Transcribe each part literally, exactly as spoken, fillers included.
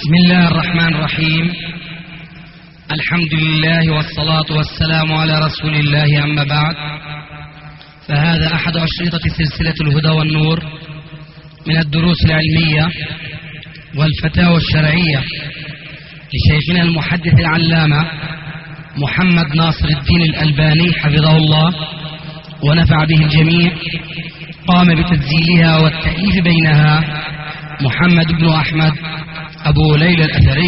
بسم الله الرحمن الرحيم. الحمد لله والصلاة والسلام على رسول الله، أما بعد، فهذا أحد أشرطة سلسلة الهدى والنور من الدروس العلمية والفتاوى الشرعية لشيخنا المحدث العلامة محمد ناصر الدين الألباني حفظه الله ونفع به الجميع. قام بتسجيلها والتأليف بينها محمد بن أحمد أبو ليلى الأثري.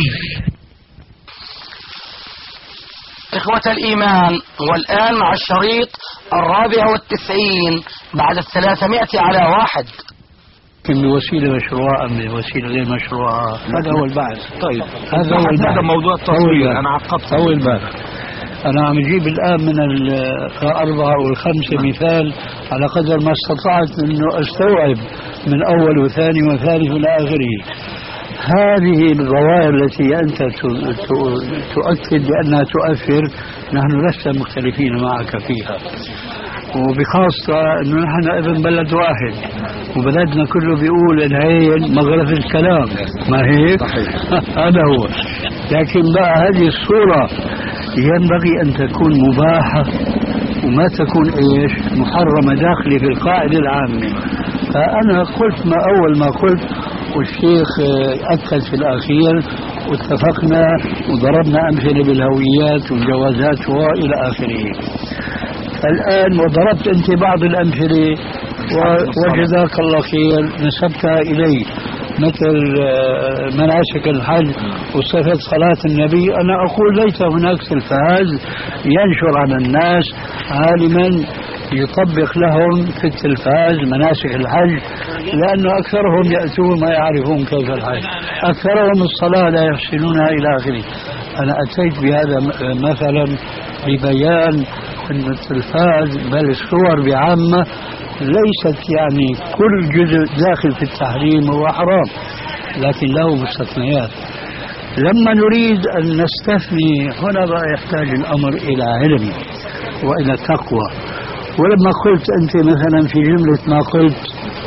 إخوة الإيمان، والآن مع الشريط الرابع والتسعين بعد الثلاثمائة على واحد. بوسيلة مشروعة أم بوسيلة غير مشروعة، هذا هو البحث. طيب هذا هو البحث. هذا موضوع التصوير. أنا عقبت هو البحث. أنا عم أجيب الآن من الأربعة والخمسة مثال على قدر ما استطعت أنه أستوعب من أول وثاني وثالث إلى آخره. هذه الظواهر التي أنت تؤكد بأنها تؤثر، نحن لسنا مختلفين معك فيها، وبخاصة أنه نحن ابن بلد واحد، وبلدنا كله بيقول العين مغرف الكلام، ما هيك؟ هذا هو. لكن بقى هذه الصورة ينبغي أن تكون مباحة وما تكون إيش محرمة داخلة في القاعدة العامة. فأنا قلت ما أول ما قلت، والشيخ أكد في الأخير، واتفقنا وضربنا أمثلة بالهويات والجوازات وإلى آخره. الآن وضربت أنت بعض الأمثلة وجزاك الله خير نسبتها إلي، مثل مناسك الحج وصفة صلاة النبي. أنا أقول ليس هناك تلفاز ينشر على الناس عالما يطبق لهم في التلفاز مناسك الحج، لأنه أكثرهم يأتون ما يعرفون كيف الحج، أكثرهم الصلاة لا يحسنونها إلى آخره. أنا أتيت بهذا مثلا لبيان أن التلفاز بل الصور بعامة ليست يعني كل جزء داخل في التحريم هو حرام، لكن له مستثنيات. لما نريد أن نستثني هنا بقى يحتاج الأمر إلى علم وإلى تقوى. ولما قلت أنت مثلا في جملة ما قلت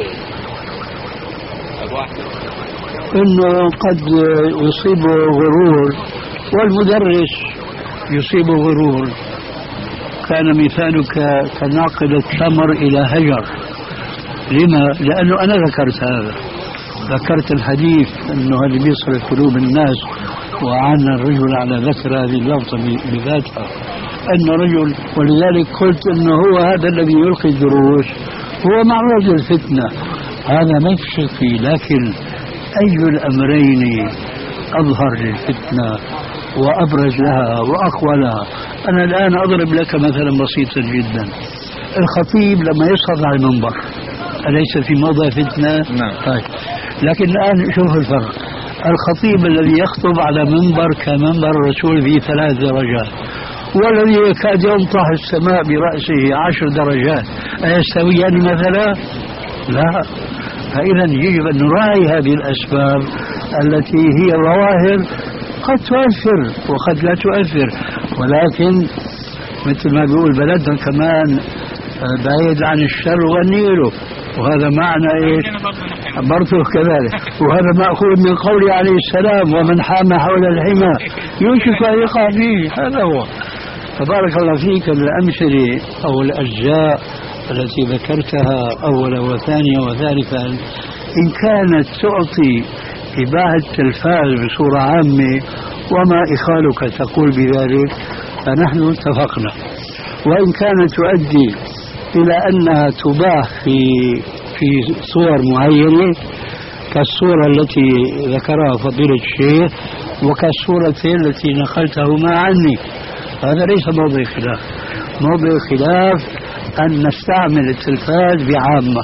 إنه قد يصيبه غرور والمدرس يصيبه غرور، كان مثالك كناقل التمر إلى هجر. لما؟ لأنه أنا ذكرت هذا، ذكرت الحديث أنه هذا بيصرف قلوب الناس، وعنا الرجل على ذكر هذه اللفظة بذاتها أنه رجل. ولذلك قلت أنه هو هذا الذي يلقي الدروس هو معرض للفتنة، هذا ما يشك فيه. لكن أي الأمرين أظهر للفتنة وأبرز لها وأقوى لها؟ أنا الآن أضرب لك مثلا بسيطا جدا. الخطيب لما يصعد على المنبر أليس في موضع فتنة؟ نعم. طيب. لكن الآن شوف الفرق. الخطيب الذي يخطب على منبر كمنبر الرسول فيه ثلاث درجات، والذي يكاد ينطح السماء برأسه عشر درجات، أيستويان مثلا؟ لا. فإذا يجب أن نراعي هذه الأسباب التي هي ظواهر قد تؤثر وقد لا تؤثر، ولكن مثل ما بيقول بلدنا كمان بعيد عن الشر والنيل، وهذا معنى ايش؟ برضه كذلك. وهذا مأخوذ من قوله عليه السلام: ومن حام حول الحمى يوشك أن يقع فيه. هذا هو. تبارك الله فيك. الأمثلة أو الأجزاء التي ذكرتها أولا وثانيا وثالثا إن كانت تعطي إباحة التلفاز بصورة عامة وما إخالك تقول بذلك فنحن اتفقنا، وإن كانت تؤدي إلى أنها تباح في في صور معينة كالصورة التي ذكرها فضيلة الشيخ وكالصورتين التي نقلتهما عني، هذا ليس موضع خلاف. موضع خلاف أن نستعمل التلفاز بعامة.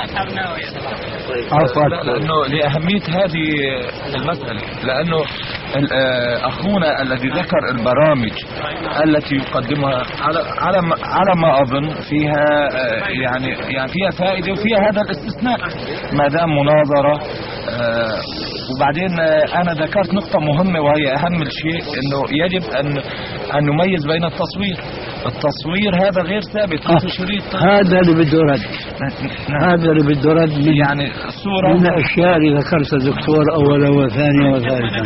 لأنه لأهمية هذه المسألة، لأنه أخونا الذي ذكر البرامج التي يقدمها على على على ما أظن فيها يعني يعني فيها فائدة وفيها هذا الاستثناء ما دام مناظرة. وبعدين أنا ذكرت نقطة مهمة وهي أهم الشيء، إنه يجب أن أن نميز بين التصوير التصوير هذا غير ثابت آه. في شريط. هذا اللي بده رد. هذا اللي بده رد من يعني الصورة من الأشياء اللي ذكرتها دكتور أولا وثانيا وثالثا.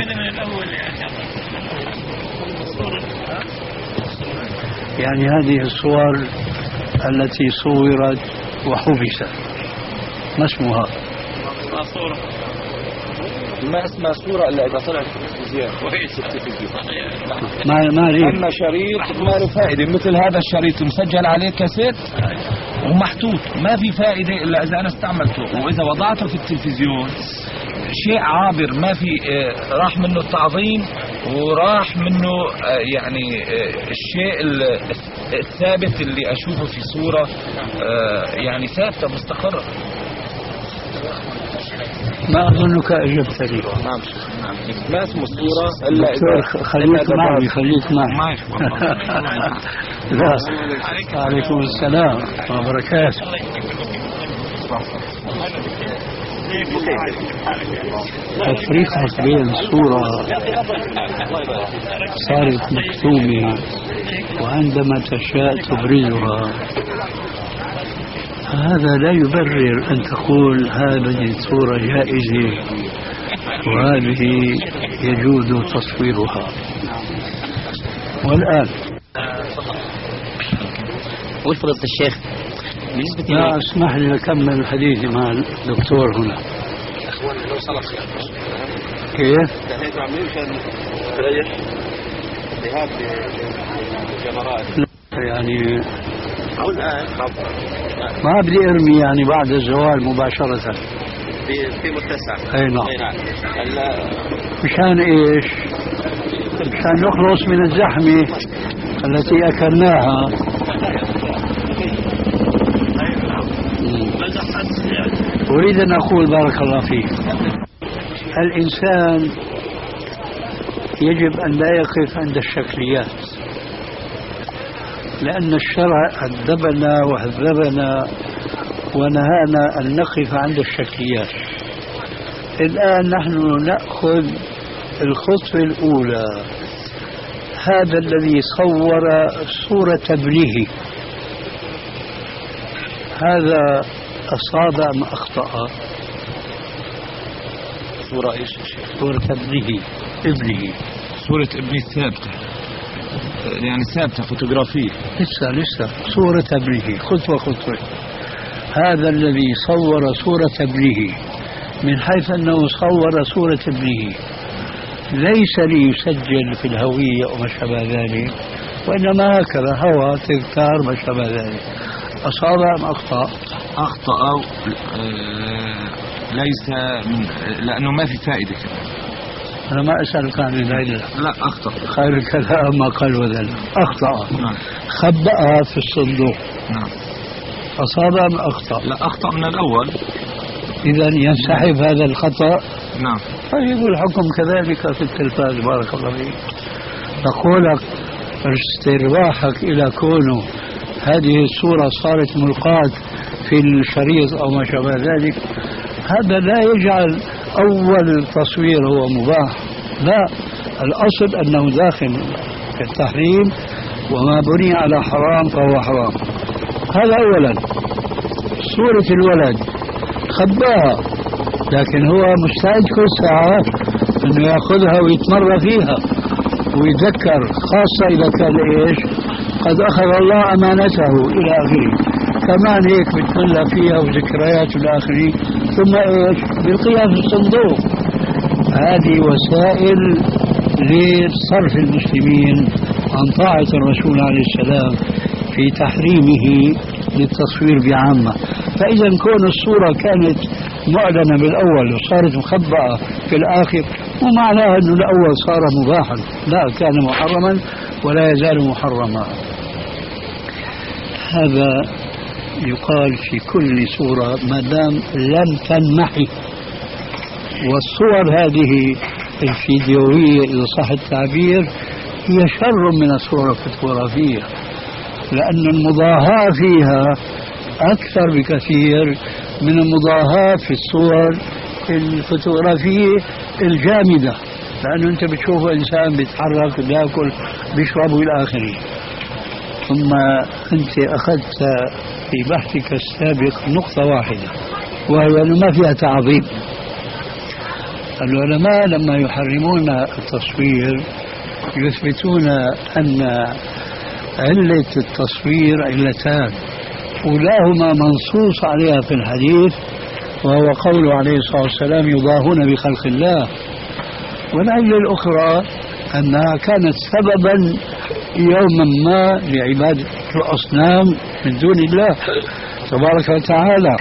يعني هذه الصور التي صورت وحبست ما اسمها؟ صورة ما اسمها صورة إلا إذا طلعت في التلفزيون وهي التلفزيون ما ما لي. أما شريط ما له فائدة مثل هذا الشريط مسجل عليه كاسيت ومحطوط ما في فائدة إلا إذا أنا استعملته، وإذا وضعته في التلفزيون شيء عابر ما في آه راح منه التعظيم وراح منه آه يعني آه الشيء الثابت اللي أشوفه في صورة آه يعني ثابتة مستقرة. ما أظنك أجبتني. نعم ما اسمه صورة إلا إذا خليك معي خليك معي. لا عليكم السلام وبركاته. تفريقك بين صورة صارت مكتومة وعندما تشاء تبرزها هذا لا يبرر أن تقول هذه الصورة جائزة وهذه يجوز تصويرها. والآن وش فضيلة الشيخ بالنسبة لا اسمح لي أكمل حديثي مع الدكتور هنا. كيف؟ يعني ما بدي ارمي يعني بعد الزوال مباشرة في متسع. اي نعم. اي نعم. مشان ايش؟ مشان نخلص من الزحمة التي اكلناها. اريد ان اقول بارك الله فيك الانسان يجب ان لا يقف عند الشكليات، لأن الشرع أدبنا وهذبنا ونهانا أن نقف عند الشكليات. الآن نحن نأخذ الخطوة الأولى. هذا الذي صور صورة ابنه هذا أصاب أم أخطأ؟ صورة إيش؟ صورة ابنه ابنه صورة ابني ثابتة يعني ثابتة فوتوغرافية لسه لسه صورة ابنه خطوة خطوة. هذا الذي صور صورة ابنه من حيث أنه صور صورة ابنه ليس ليسجل في الهوية وما شابه ذلك، وإنما هكذا هوى تذكار ما شابه ذلك. أصاب أم أخطأ؟ أخطأ أو آه ليس من لأنه ما في فائدة. أنا ما أسألك عن العلة. لا أخطأ. خير الكلام ما قال وذل. أخطأ. نعم. خبأها في الصندوق. نعم. أصاب أم أخطأ؟ لا أخطأ من الأول. إذا ينسحب هذا الخطأ. نعم. طيب الحكم كذلك في التلفاز بارك الله فيك. فقولك استرواحك إلى كونه هذه الصورة صارت ملقاة في الشريط أو ما شابه ذلك هذا لا يجعل أول تصوير هو مباح. لا، الأصل أنه داخل في التحريم وما بني على حرام فهو حرام. هذا أولا. صورة الولد خباها لكن هو مستعد كل ساعة أنه يأخذها ويتمر فيها ويذكر، خاصة إذا كان إيش قد أخذ الله أمانته إلى آخره. كمان هيك بتملى فيها وذكريات إلى آخره، ثم إيش بيلقيها في الصندوق. هذه وسائل لصرف المسلمين عن طاعة الرسول عليه السلام في تحريمه للتصوير بعامة. فإذا كون الصورة كانت معلنة بالأول وصارت مخبأة في الآخر ومعناها أنه الأول صار مباحا، لا، كان محرما ولا يزال محرما. هذا يقال في كل صورة ما دام لم تنمحي. والصور هذه الفيديوية إذا صح التعبير هي شر من الصورة الفوتوغرافية، لأن المضاهاة فيها أكثر بكثير من المضاهاة في الصور الفوتوغرافية الجامدة، لأنه أنت بتشوف إنسان بيتحرك بيأكل بيشرب إلى آخره. ثم أنت أخذت في بحثك السابق نقطة واحدة، وهي أنه ما فيها تعظيم. العلماء لما يحرمون التصوير يثبتون أن علة التصوير علتان، أولاهما منصوص عليها في الحديث وهو قوله عليه الصلاة والسلام يضاهون بخلق الله، والعلة الأخرى أنها كانت سببا يوما ما لعبادة الأصنام من دون الله تبارك وتعالى.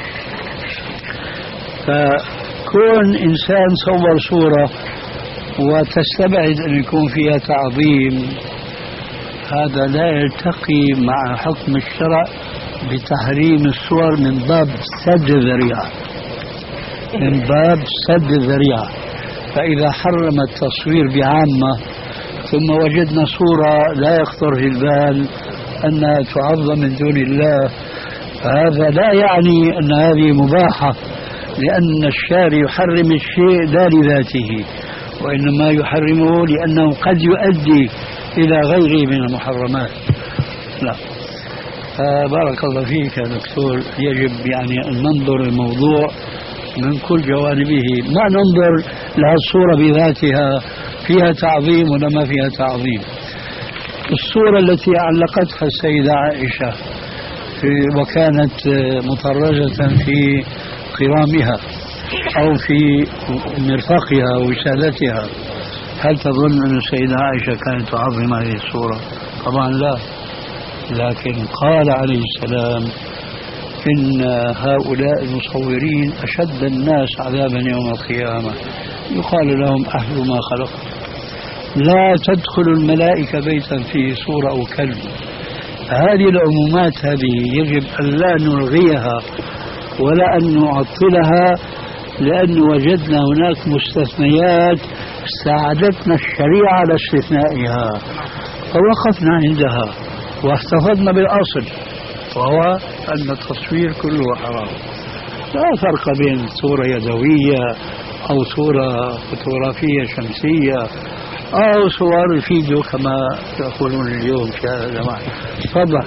فكون إنسان صور صورة وتستبعد أن يكون فيها تعظيم، هذا لا يلتقي مع حكم الشرع بتحريم الصور من باب سد الذريعة، من باب سد الذريعة. فإذا حرم التصوير بعامة ثم وجدنا صورة لا يخطر في البال أنها تعظم من دون الله، فهذا لا يعني أن هذه مباحة، لأن الشارع يحرم الشيء لا لذاته، وإنما يحرمه لأنه قد يؤدي إلى غيره من المحرمات. لا، بارك الله فيك يا دكتور. يجب يعني أن ننظر الموضوع من كل جوانبه، ما ننظر لها الصورة بذاتها فيها تعظيم ولا ما فيها تعظيم. الصورة التي علقتها السيدة عائشة وكانت مطرزة في قرامها أو في مرفقها ووسادتها، هل تظن أن السيدة عائشة كانت تعظم هذه الصورة؟ طبعا لا، لكن قال عليه السلام إن هؤلاء المصورين أشد الناس عذابا يوم القيامة، يقال لهم أهل ما خلق، لا تدخل الملائكة بيتا فيه صورة أو كلب. هذه العمومات هذه يجب أن لا نلغيها ولا أن نعطلها، لأن وجدنا هناك مستثنيات ساعدتنا الشريعة على استثنائها فوقفنا عندها واحتفظنا بالأصل، وهو أن التصوير كله حرام. لا فرق بين صورة يدوية أو صورة فوتوغرافية شمسية أو صور فيديو كما يقولون اليوم في هذا الزمان. تفضل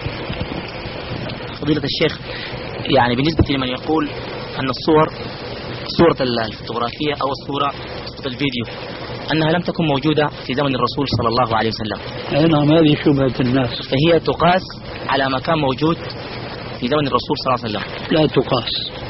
فضيلة الشيخ. يعني بالنسبة لمن يقول أن الصور صورة الفوتوغرافية أو الصورة صورة الفيديو أنها لم تكن موجودة في زمن الرسول صلى الله عليه وسلم، نعم هذه شبهة الناس، فهي تقاس على ما كان موجود في زمن الرسول صلى الله عليه وسلم. لا تقاس،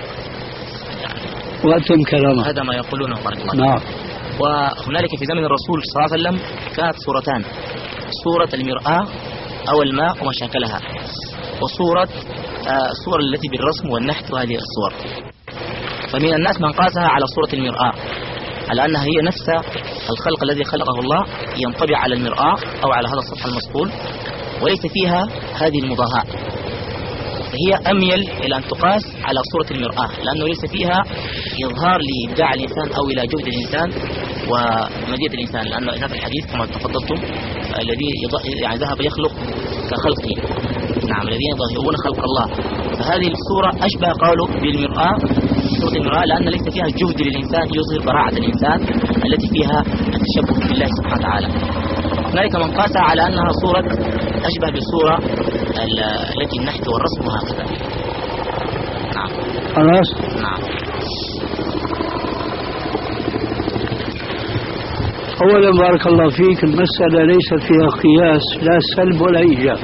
وأتم كلامه. هذا ما يقولونه بارك الله. نعم. وهنالك في زمن الرسول صلى الله عليه وسلم كانت صورتان، صورة المرآة أو الماء وما شاكلها، وصورة آه الصور التي بالرسم والنحت وهذه الصور. فمن الناس من قاسها على صورة المرآة على أنها هي نفس الخلق الذي خلقه الله ينطبع على المرآة أو على هذا السطح المصقول، وليس فيها هذه المضاهاة، فهي أميل إلى أن تقاس على صورة المرآة، لأنه ليس فيها إظهار لإبداع الإنسان أو إلى جهد الإنسان ومزية الإنسان، لأن هذا الحديث كما تفضلتم الذي يعني ذهب يخلق كخلقه، نعم الذين يظهرون خلق الله، فهذه الصورة أشبه قالوا بالمرآة، صورة المرآة، لأن ليس فيها جهد للإنسان يظهر براعة الإنسان التي فيها التشبه بالله سبحانه وتعالى. هنالك من قاسها على أنها صورة أشبه بالصورة التي النحت والرسم وهكذا. نعم. خلاص. نعم. أولا بارك الله فيك، المسألة ليس فيها قياس لا سلب ولا إيجاب،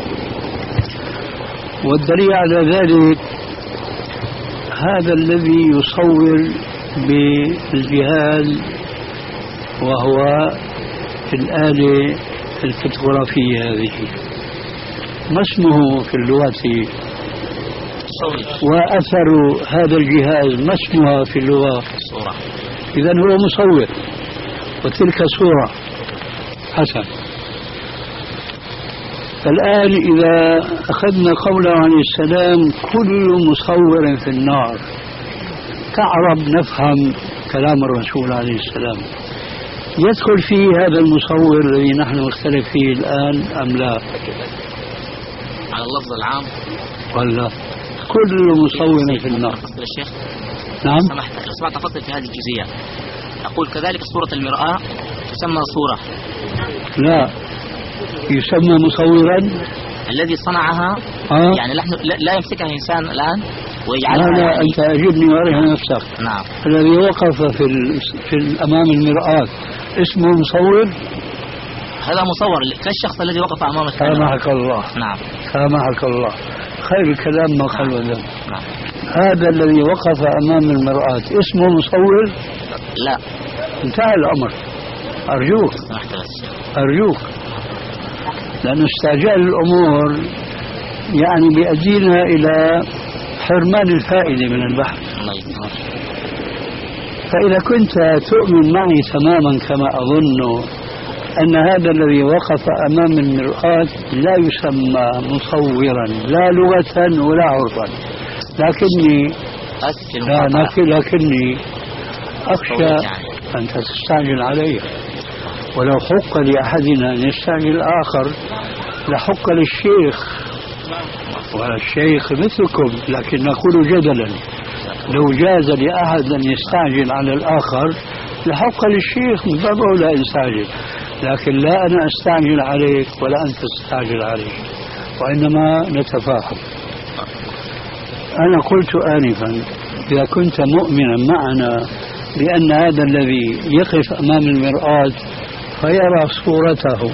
والدليل على ذلك هذا الذي يصور بالجهاز وهو الآلة الفوتوغرافية هذه، ما اسمه في اللغة؟ وأثر هذا الجهاز ما اسمها في اللغة؟ صورة. إذن هو مصور وتلك صورة. حسن. الآن إذا أخذنا قوله عليه السلام كل مصور في النار، كعرب نفهم كلام الرسول عليه السلام، يدخل فيه هذا المصور الذي نحن نختلف فيه الآن أم لا؟ على اللفظ العام ولا كل مصور في النار؟ فصل الشيخ. نعم. سمحت لو سمعت فصل في هذه الجزئية. أقول كذلك صورة المرآة تسمى صورة؟ لا، يسمى مصورا الذي صنعها آه. يعني نحن لا, لا يمسكها إنسان الآن لا ويجعلها لا يعني أنت أجبني وأرها نفسك. نعم. الذي وقف في, ال... في أمام المرآة اسمه مصور؟ هذا مصور كالشخص الذي وقف أمام الكاميرا. سامحك الله. نعم. سامحك الله، خير الكلام ما قل وذم. نعم. هذا الذي وقف أمام المرآة اسمه مصور؟ لا. انتهى الأمر. أرجوك أرجوك، لأن استعجال الأمور يعني بيؤدينا إلى حرمان الفائدة من البحث. فإذا كنت تؤمن معي تماما كما أظن أن هذا الذي وقف أمام المرآة لا يسمى مصورا لا لغة ولا عرفا، لكني لا لكني أخشى أن تستعجل علي، ولو حق لأحدنا أن يستعجل الآخر لحق للشيخ، والشيخ مثلكم، لكن نقول جدلا لو جاز لأحد أن يستعجل على الآخر لحق للشيخ من باب أولى أن يستعجل، لكن لا أنا أستعجل عليك ولا أنت تستعجل عليك، وإنما نتفاهم. أنا قلت آنفا إذا كنت مؤمنا معنا بأن هذا الذي يقف أمام المرآة فيرى صورته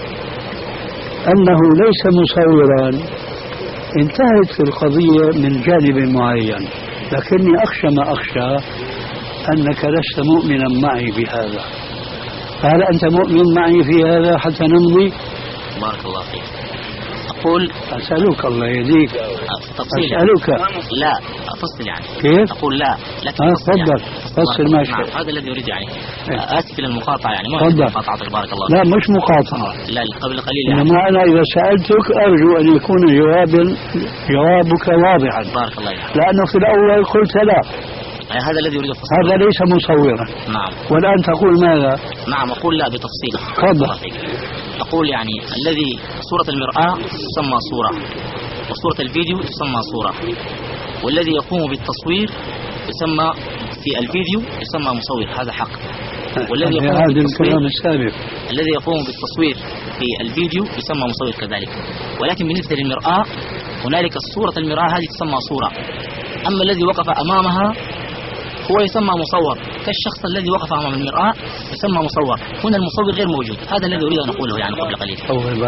أنه ليس مصورا انتهت القضية من جانب معين، لكني أخشى ما أخشى أنك لست مؤمنا معي بهذا. فهل أنت مؤمن معي في هذا حتى نمضي؟ بارك الله فيك. أقول أسألك الله يهديك تفصيل أسألك لا أفصل يعني كيف؟ أقول لا لكن آه تفضل فصل ماشي. نعم. هذا الذي أريد يعني إيه؟ آسف للمقاطعة يعني ما تفضل. مقاطعتك بارك الله لا مش مقاطعة، لا قبل قليل يعني. إنما أنا إذا سألتك أرجو أن يكون جواب جوابك واضحا، بارك الله يعني. لأنه في الأول قلت لا يعني هذا الذي أريد أفصل. هذا ليس مصورا. نعم. والآن تقول ماذا؟ نعم أقول لا بتفصيل. تفضل. أقول يعني الذي صورة المرآة تسمى صورة، وصورة الفيديو تسمى صورة، والذي يقوم بالتصوير يسمى في الفيديو يسمى مصور، هذا حق. والذي يقوم بالتصوير الذي يقوم بالتصوير في الفيديو يسمى مصور كذلك. ولكن بالنسبة للمرآة هنالك صورة المرآة هذه تسمى صورة، أما الذي وقف أمامها هو يسمى مصور كالشخص الذي وقف أمام المرآة يسمى مصور. هنا المصور غير موجود، هذا الذي أريد أن أقوله يعني قبل قليل.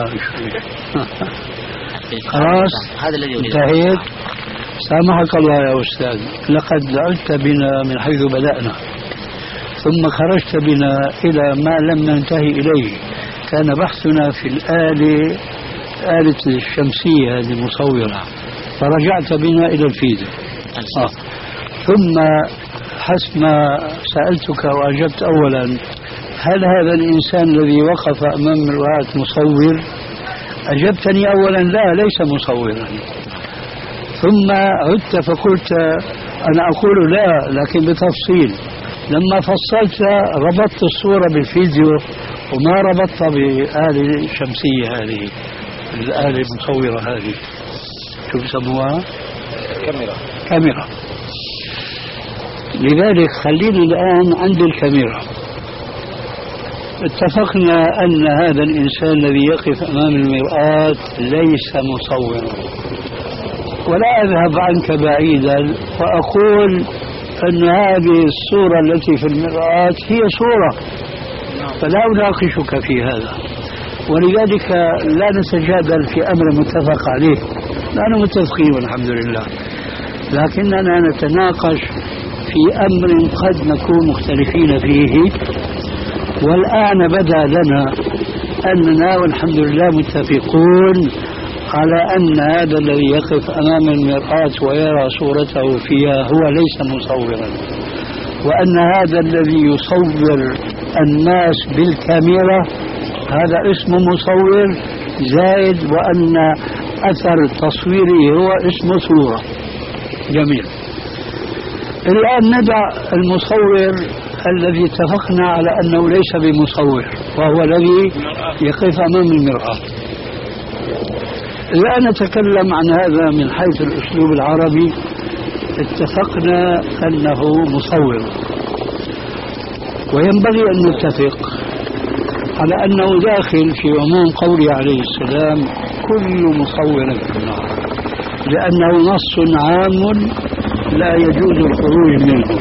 خلاص هذا الذي أريد. انتهيت. سامحك الله يا أستاذ، لقد عدت بنا من حيث بدأنا ثم خرجت بنا إلى ما لم ننتهي إليه. كان بحثنا في الآلة آلة الشمسية هذه المصورة، فرجعت بنا إلى الفيديو. آه. ثم حسب ما سألتك وأجبت أولا هل هذا الإنسان الذي وقف أمام المرآة مصور؟ أجبتني أولا لا ليس مصورا. ثم عدت فقلت أنا أقول لا لكن بتفصيل. لما فصلت ربطت الصورة بالفيديو وما ربطت بآلة الشمسية هذه الآلة المصورة هذه شو بسموها؟ كاميرا. كاميرا. لذلك خلينا الآن عند الكاميرا. اتفقنا أن هذا الإنسان الذي يقف أمام المرآة ليس مصورا، ولا أذهب عنك بعيدا وأقول أن هذه الصورة التي في المرآة هي صورة، فلا أناقشك في هذا. ولذلك لا نتجادل في أمر متفق عليه، نحن متفقين والحمد لله، لكننا نتناقش في أمر قد نكون مختلفين فيه. والآن بدا لنا أننا والحمد لله متفقون على أن هذا الذي يقف أمام المرآة ويرى صورته فيها هو ليس مصورا، وأن هذا الذي يصور الناس بالكاميرا هذا اسمه مصور زائد، وأن أثر تصويره هو اسمه صورة. جميل. الآن ندع المصور الذي اتفقنا على أنه ليس بمصور وهو الذي يقف أمام المرآة. الآن نتكلم عن هذا من حيث الأسلوب العربي. اتفقنا أنه مصور، وينبغي أن نتفق على أنه داخل في عموم قوله عليه السلام كل مصور في النار، لأنه نص عام لا يجوز الخروج منه.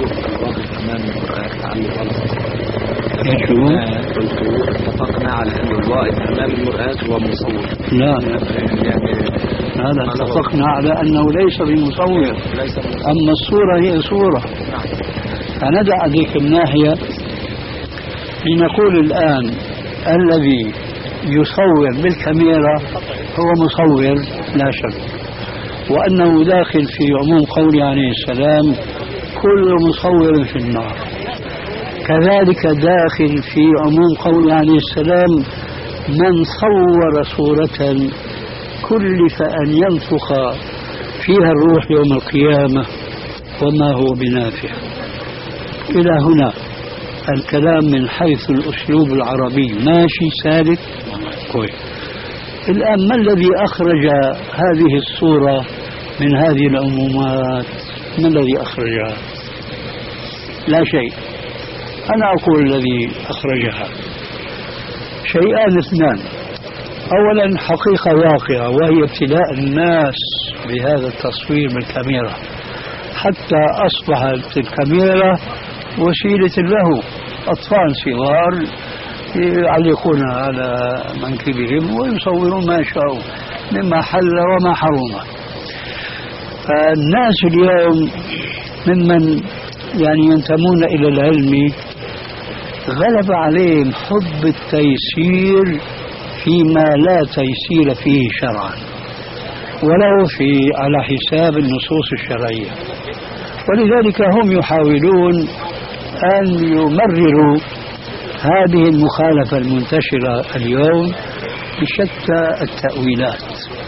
اتفقنا على أن الواقف أمام المرآة هو مصور. لا يعني هذا اتفقنا على أنه ليس بمصور، أما الصورة هي صورة. فندع هذيك الناحية لنقول الآن الذي يصور بالكاميرا هو مصور لا شك، وأنه داخل في عموم قوله عليه السلام كل مصور في النار. كذلك داخل في عموم قوله عليه السلام من صور صورة كلف أن ينفخ فيها الروح يوم القيامة وما هو بنافع. إلى هنا الكلام من حيث الأسلوب العربي ماشي سالك كويس. الآن ما الذي أخرج هذه الصورة من هذه العمومات؟ ما الذي أخرجها؟ لا شيء. أنا أقول الذي أخرجها شيئان اثنان. أولا حقيقة واقعة، وهي ابتلاء الناس بهذا التصوير بالكاميرا، حتى أصبحت الكاميرا وسيلة له. أطفال صغار يعلقون على منكبهم ويصورون ما شاءوا مما حل وما حرم. فالناس اليوم ممن يعني ينتمون إلى العلم غلب عليهم حب التيسير فيما لا تيسير فيه شرعا، ولو في على حساب النصوص الشرعية. ولذلك هم يحاولون أن يمرروا هذه المخالفة المنتشرة اليوم بشتى التأويلات.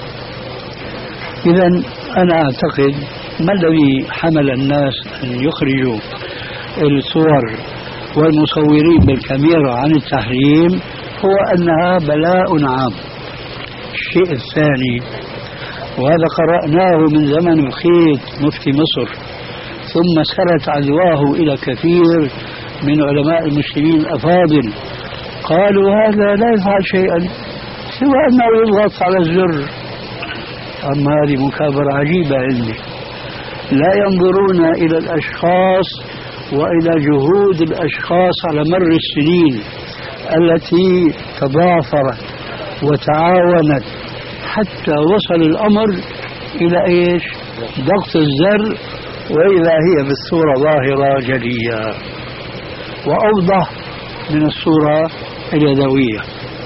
إذن أنا أعتقد ما الذي حمل الناس أن يخرجوا الصور والمصورين بالكاميرا عن التحريم هو أنها بلاء عام. الشيء الثاني، وهذا قرأناه من زمن الخيط مفتي مصر، ثم سرت عدواه إلى كثير من علماء المسلمين الأفاضل، قالوا هذا لا يفعل شيئا سوى أنه يضغط على الزر. أما هذه مكابرة عجيبة عندي. لا ينظرون إلى الأشخاص وإلى جهود الأشخاص على مر السنين التي تضافرت وتعاونت حتى وصل الأمر إلى إيش؟ ضغط الزر، وإذا هي بالصورة ظاهرة جلية وأوضح من الصورة اليدوية.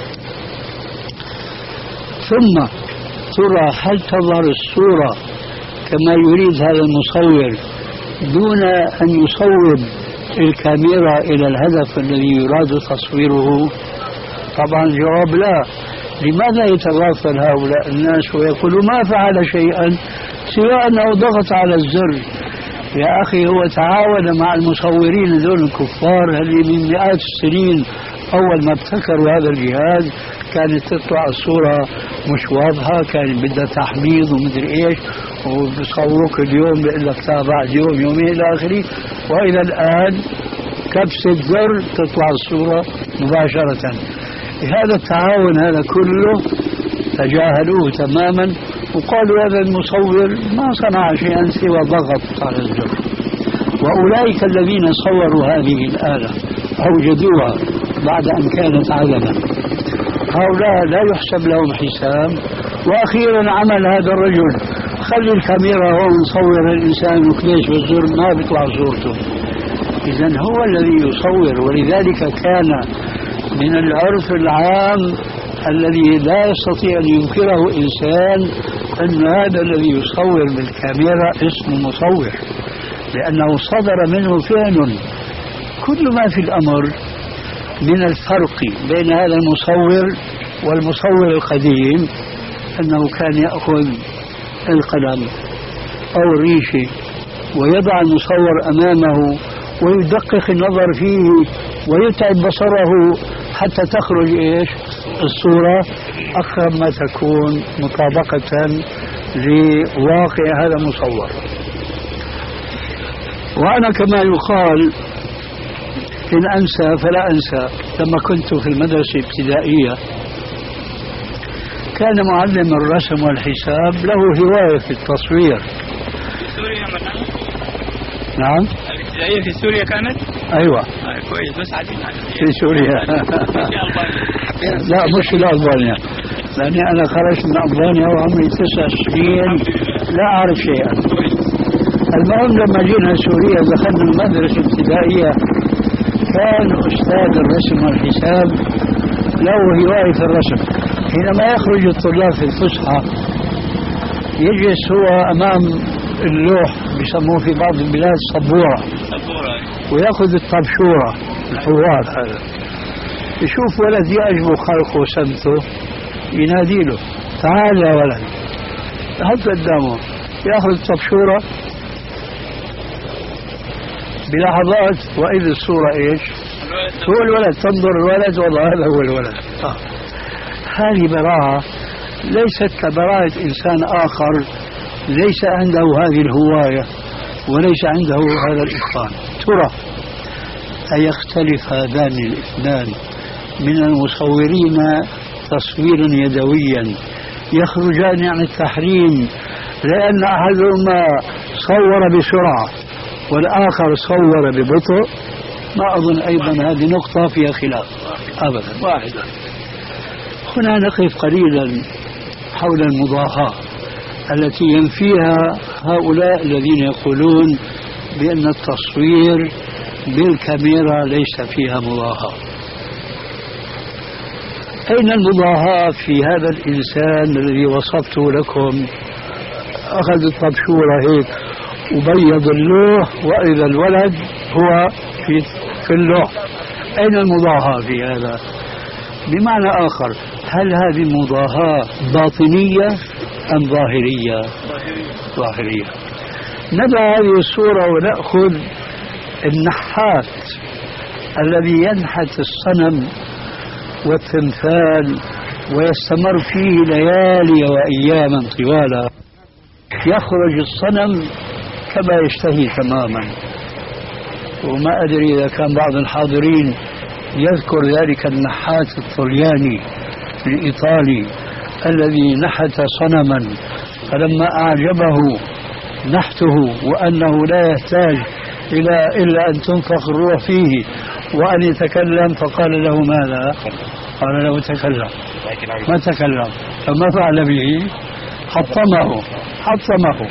ثم ترى هل تظهر الصورة كما يريد هذا المصور دون أن يصوب الكاميرا إلى الهدف الذي يراد تصويره؟ طبعا الجواب لا. لماذا يتغافل هؤلاء الناس ويقولوا ما فعل شيئا سوى أنه ضغط على الزر؟ يا أخي هو تعاون مع المصورين ذول الكفار اللي من مئات السنين أول ما ابتكروا هذا الجهاز كانت تطلع الصورة مش واضحة، كان بدها تحميض ومدري إيش، وبصوروك اليوم بيقول لك بعد يوم يومين إلى آخره. وإلى الآن كبسة زر تطلع الصورة مباشرة. هذا التعاون هذا كله تجاهلوه تماما وقالوا هذا المصور ما صنع شيئا سوى ضغط على الزر. وأولئك الذين صوروا هذه الآلة أوجدوها بعد أن كانت عدما، هؤلاء لا يحسب لهم حساب. وأخيرا عمل هذا الرجل خلي الكاميرا هو مصور الإنسان وكليش بالزر ما بيطلع صورته. إذن هو الذي يصور. ولذلك كان من العرف العام الذي لا يستطيع أن ينكره إنسان أن هذا الذي يصور بالكاميرا اسمه مصور، لأنه صدر منه فعل. كل ما في الأمر من الفرق بين هذا المصور والمصور القديم أنه كان يأخذ القلم أو الريشة ويضع المصور أمامه ويدقق النظر فيه ويتعب بصره حتى تخرج إيش الصورة أقرب ما تكون مطابقة لواقع هذا المصور. وأنا كما يقال إن أنسى فلا أنسى، لما كنت في المدرسة الابتدائية كان معلم الرسم والحساب له هواية في التصوير. في سوريا مثلا؟ نعم. الابتدائية في سوريا كانت؟ أيوة. آه كويس، بس عايزين في سوريا. لا مش في ألبانيا، لأني أنا خرجت من ألبانيا وعمري تسع سنين لا أعرف شيئا. المهم لما جينا سوريا دخلنا المدرسة الابتدائية، كان أستاذ الرسم والحساب له هواية في الرسم. حينما يخرج الطلاب في الفسحة يجلس هو أمام اللوح، بيسموه في بعض البلاد صبورة، ويأخذ الطبشورة الحوار هذا، يشوف ولد يعجبه خلقه وسمته ينادي له تعال يا ولد، يحط قدامه يأخذ الطبشورة بلحظات وإذا الصورة إيش؟ هو الولد، تنظر الولد والله هذا هو الولد. آه. هذه براءة ليست كبراءة إنسان آخر ليس عنده هذه الهواية وليس عنده هذا الإتقان. ترى أيختلف هذان الاثنان من المصورين تصويرا يدويا يخرجان عن التحريم لأن أحدهما صور بسرعة والآخر صور ببطء؟ ما أظن أيضا هذه نقطة فيها خلاف أبدا، واحدة. هنا نقف قليلا حول المضاهاة التي ينفيها هؤلاء الذين يقولون بأن التصوير بالكاميرا ليس فيها مضاهاة. أين المضاهاة في هذا الإنسان الذي وصفته لكم؟ أخذ الطبشورة هيك وبيض اللوح وإذا الولد هو في, في اللوح. أين المضاهاة في هذا؟ بمعنى آخر، هل هذه المضاهاة باطنية أم ظاهرية؟ ظاهرية. ندع هذه الصورة ونأخذ النحات الذي ينحت الصنم والتمثال ويستمر فيه ليالي وأياما طوالا، يخرج الصنم كما يشتهي تماما. وما أدري إذا كان بعض الحاضرين يذكر ذلك النحات الطلياني الإيطالي الذي نحت صنما فلما أعجبه نحته وأنه لا يحتاج إلى إلا أن تنفخ الروح فيه وأن يتكلم، فقال له ماذا؟ قال له تكلم. ما تكلم، فما فعل به؟ حطمه حطمه.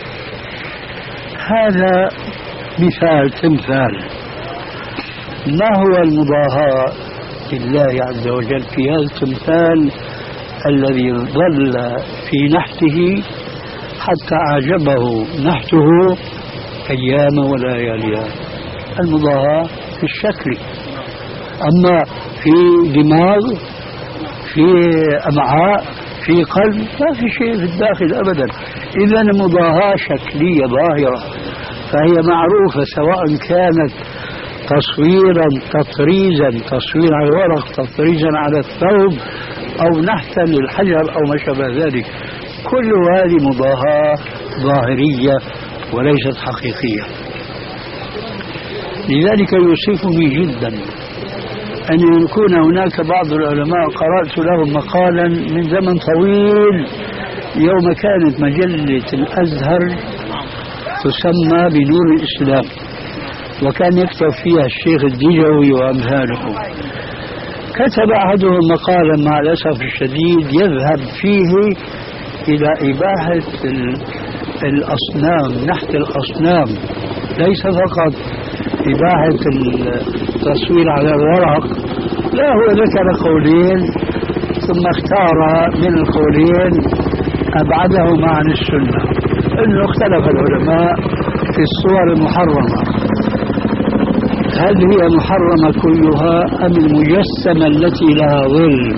هذا مثال تمثال. ما هو المضاهاة لله عز وجل في هذا التمثال الذي ظل في نحته حتى أعجبه نحته أيام ولياليها؟ المضاهاة في الشكل، أما في دماغ، في أمعاء، في قلب، ما في شيء في الداخل أبدا. إذا المضاهاة شكلية ظاهرة، فهي معروفة سواء كانت تصويرا تطريزا، تصوير على الورق، تطريزا على الثوب، أو نحتا للحجر أو ما شابه ذلك. كل هذه مضاهاة ظاهرية وليست حقيقية. لذلك يؤسفني جدا أن يكون هناك بعض العلماء قرأت لهم مقالا من زمن طويل يوم كانت مجلة الأزهر تسمى بنور الإسلام، وكان يكتب فيها الشيخ الدجوي وأمثاله. كتب أحدهم مقالا مع الأسف الشديد يذهب فيه إلى إباحة الأصنام، نحت الأصنام، ليس فقط إباحة التصوير على الورق. لا، هو ذكر قولين ثم اختار من القولين أبعدهما عن السنة، أنه اختلف العلماء في الصور المحرمة، هل هي محرمة كلها أم المجسمة التي لها ظل؟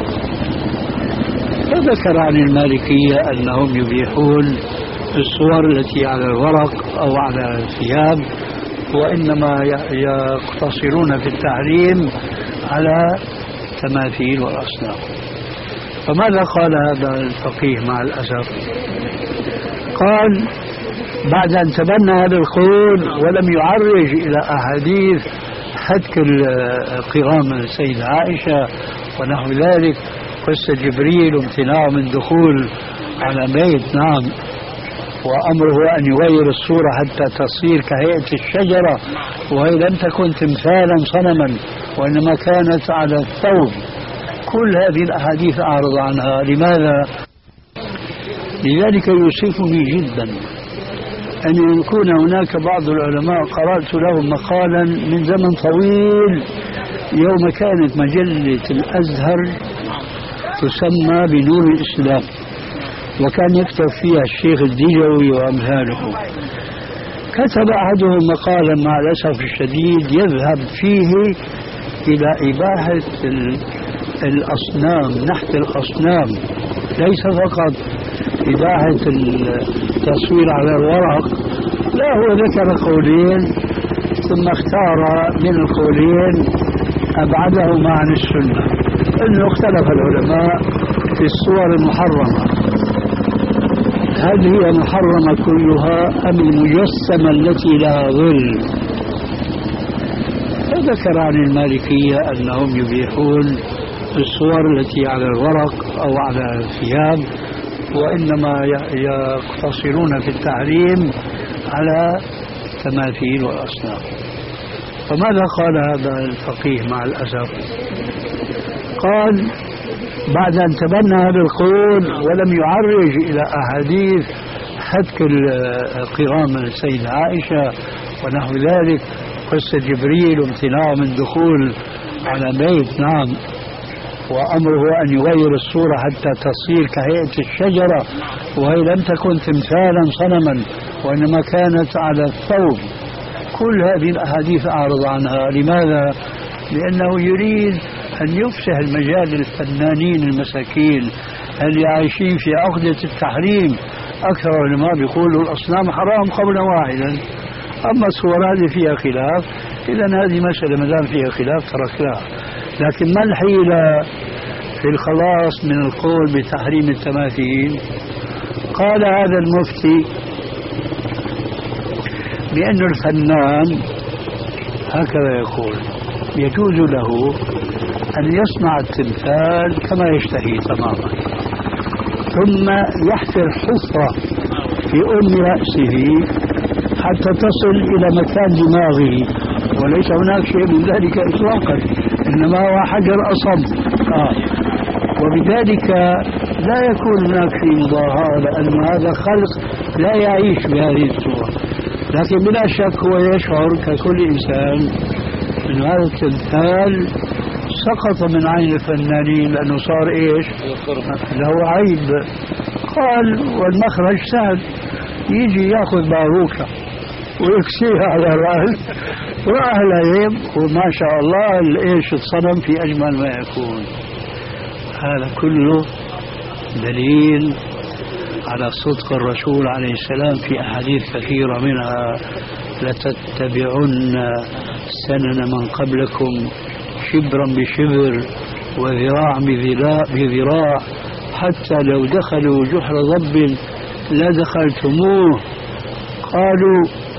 فذكر عن المالكية أنهم يبيحون الصور التي على الورق أو على الثياب، وإنما يقتصرون في التحريم على التماثيل والأصنام. فماذا قال هذا الفقيه مع الأسف؟ قال بعد أن تبنى هذا القول ولم يعرج إلى أحاديث حتك القرام السيدة عائشة ونحو ذلك، قصة جبريل وامتناعه من دخول على بيت، نعم، وأمره أن يغير الصورة حتى تصير كهيئة الشجرة، وهي لم تكن تمثالا صنما وإنما كانت على الثوب. كل هذه الأحاديث أعرض عنها. لماذا؟ لذلك يؤسفني جدا أن يكون هناك بعض العلماء قرأت لهم مقالا من زمن طويل يوم كانت مجلة الأزهر تسمى بنور الإسلام، وكان يكتب فيها الشيخ الديجوي وأمثاله. كتب أحدهم مقالا مع الأسف الشديد يذهب فيه إلى إباحة الأصنام، نحت الأصنام، ليس فقط إباحة التصوير على الورق، لا، هو ذكر قولين ثم اختار من القولين أبعدهما عن السنة، أنه اختلف العلماء في الصور المحرمة، هل هي محرمة كلها أم المجسمة التي لها ظل؟ فذكر عن المالكية أنهم يبيحون الصور التي على الورق أو على الثياب، وإنما يقتصرون في التحريم على التماثيل والأصنام. فماذا قال هذا الفقيه مع الأسف؟ قال بعد أن تبنى هذا القول ولم يعرج إلى أحاديث حتك القرام السيدة عائشة ونحو ذلك، قصة جبريل وامتناعه من دخول على بيت، نعم، وأمره أن يغير الصورة حتى تصير كهيئة الشجرة، وهي لم تكن تمثالا صنما وإنما كانت على الثوب. كل هذه الأحاديث أعرض عنها. لماذا؟ لأنه يريد أن يفسح المجال للفنانين المساكين اللي عايشين في عقدة التحريم. أكثر العلماء بيقولوا الأصنام حرام قولا واحدا، أما الصور هذه فيها خلاف، إذا هذه مسألة ما دام فيها خلاف تركناها. لكن ما الحيلة في الخلاص من القول بتحريم التماثيل؟ قال هذا المفتي بأن الفنان هكذا يقول يجوز له أن يصنع التمثال كما يشتهي تماما، ثم يحفر حفرة في أم رأسه حتى تصل إلى مكان دماغه، وليس هناك شيء من ذلك إطلاقا، إنما هو حجر أصم. آه. وبذلك لا يكون هناك في مضاهاة، لأن هذا خلق لا يعيش بهذه الصورة، لكن بلا شك هو يشعر ككل إنسان أن هذا التمثال سقط من عين الفنانين لأنه صار إيش؟ له عيب. قال والمخرج سهل، يجي يأخذ باروكة ويكسيها على الرأس وأهلا يم، وما شاء الله الإيش الصنم في أجمل ما يكون. هذا كله دليل على صدق الرسول عليه السلام في أحاديث كثيرة، منها لتتبعن سنن من قبلكم شبرا بشبر وذراع بذراع حتى لو دخلوا جحر ضب لدخلتموه. قالوا